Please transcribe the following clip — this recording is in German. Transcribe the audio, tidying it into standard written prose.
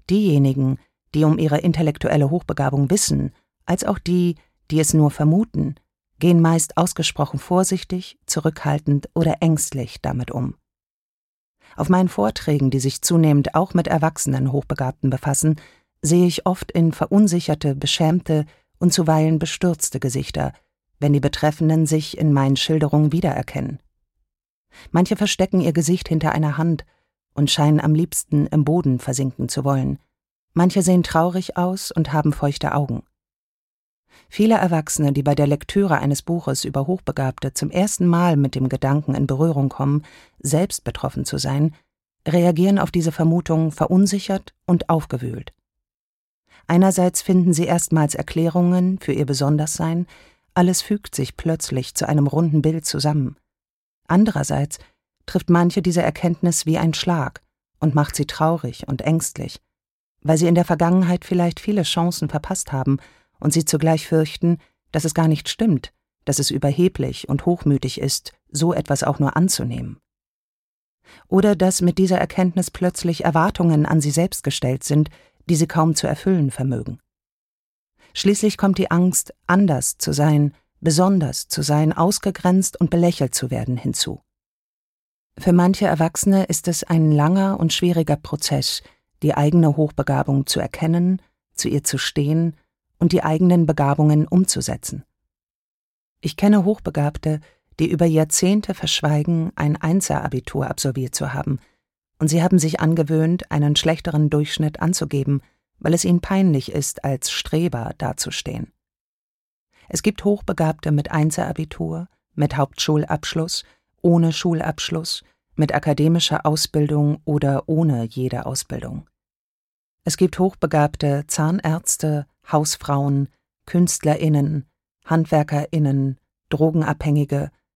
Diejenigen, die um ihre intellektuelle Hochbegabung wissen, als auch die, die es nur vermuten, gehen meist ausgesprochen vorsichtig, zurückhaltend oder ängstlich damit um. Auf meinen Vorträgen, die sich zunehmend auch mit erwachsenen Hochbegabten befassen, sehe ich oft in verunsicherte, beschämte und zuweilen bestürzte Gesichter, wenn die Betreffenden sich in meinen Schilderungen wiedererkennen. Manche verstecken ihr Gesicht hinter einer Hand und scheinen am liebsten im Boden versinken zu wollen. Manche sehen traurig aus und haben feuchte Augen. Viele Erwachsene, die bei der Lektüre eines Buches über Hochbegabte zum ersten Mal mit dem Gedanken in Berührung kommen, selbst betroffen zu sein, reagieren auf diese Vermutung verunsichert und aufgewühlt. Einerseits finden sie erstmals Erklärungen für ihr Besonderssein, alles fügt sich plötzlich zu einem runden Bild zusammen. Andererseits trifft manche diese Erkenntnis wie ein Schlag und macht sie traurig und ängstlich, weil sie in der Vergangenheit vielleicht viele Chancen verpasst haben und sie zugleich fürchten, dass es gar nicht stimmt, dass es überheblich und hochmütig ist, so etwas auch nur anzunehmen. Oder dass mit dieser Erkenntnis plötzlich Erwartungen an sie selbst gestellt sind, die sie kaum zu erfüllen vermögen. Schließlich kommt die Angst, anders zu sein, besonders zu sein, ausgegrenzt und belächelt zu werden, hinzu. Für manche Erwachsene ist es ein langer und schwieriger Prozess, die eigene Hochbegabung zu erkennen, zu ihr zu stehen und die eigenen Begabungen umzusetzen. Ich kenne Hochbegabte, die über Jahrzehnte verschweigen, ein Einser-Abitur absolviert zu haben, und sie haben sich angewöhnt, einen schlechteren Durchschnitt anzugeben, weil es ihnen peinlich ist, als Streber dazustehen. Es gibt Hochbegabte mit Einser-Abitur, mit Hauptschulabschluss, ohne Schulabschluss, mit akademischer Ausbildung oder ohne jede Ausbildung. Es gibt hochbegabte Zahnärzte, Hausfrauen, KünstlerInnen, HandwerkerInnen, Drogenabhängige,